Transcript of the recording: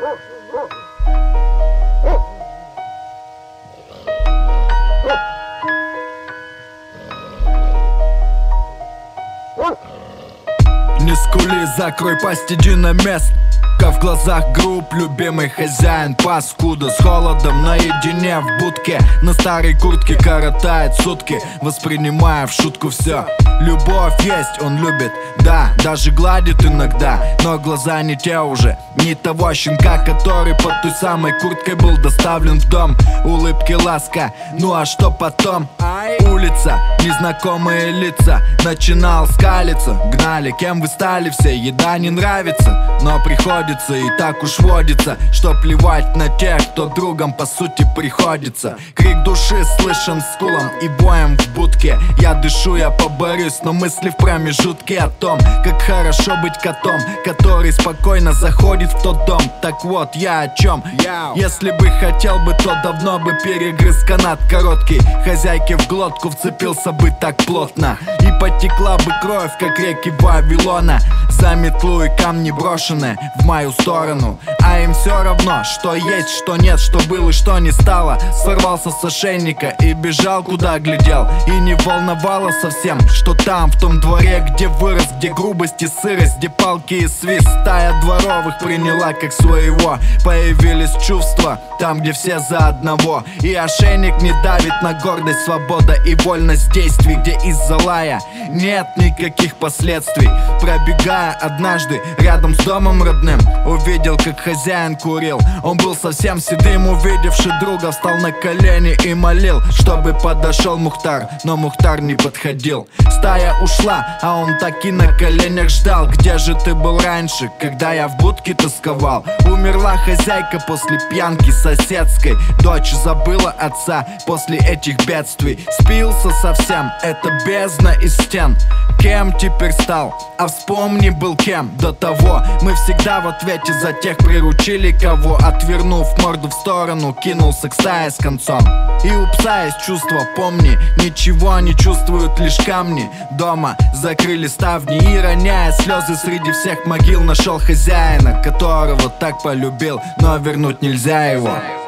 Не скули, закрой пасть, иди на место. В глазах групп любимый хозяин паскуда. С холодом наедине в будке, на старой куртке коротает сутки, воспринимая в шутку все. Любовь есть, он любит, да, даже гладит иногда, но глаза не те уже, не того щенка, который под той самой курткой был доставлен в дом. Улыбки, ласка, ну а что потом? Улица, незнакомые лица, начинал скалиться. Гнали, кем вы стали все, еда не нравится, но приходится и так уж водится, что плевать на тех, кто другом по сути приходится. Крик души слышен скулом и боем в будке. Я дышу, я поборюсь, но мысли в промежутке о том, как хорошо быть котом, который спокойно заходит в тот дом. Так вот, я о чем? Если бы хотел бы, то давно бы перегрыз канат короткий, хозяйке в глотку вцепился бы так плотно, и потекла бы кровь, как реки Вавилона. За метлу и камни брошены в мою сторону, а им все равно, что есть, что нет, что было и что не стало. Сорвался с ошейника и бежал, куда глядел, и не волновало совсем, что там, в том дворе, где вырос, где грубость и сырость, где палки и свист, стая дворовых приняла как своего. Появились чувства там, где все за одного, и ошейник не давит на гордость, свобода и вольность действий, где из-за лая нет никаких последствий. Пробегая однажды рядом с домом родным, увидел, как хозяин курил. Он был совсем седым, увидевший друга, встал на колени и молил, чтобы подошел Мухтар, но Мухтар не подходил. Стая ушла, а он таки на коленях ждал. Где же ты был раньше, когда я в будке тосковал? Умерла хозяйка после пьянки соседской, дочь забыла отца после этих бедствий. Спился совсем, это бездна из стен. Кем теперь стал? А вспомни, был кем до того. Мы всегда в ответе за тех приручили, кого, отвернув морду в сторону, кинулся к стае с концом. И у пса есть чувство, помни, ничего не чувствуют лишь камни. Дома закрыли ставни и, роняя слезы среди всех могил, нашел хозяина, которого так полюбил, но вернуть нельзя его.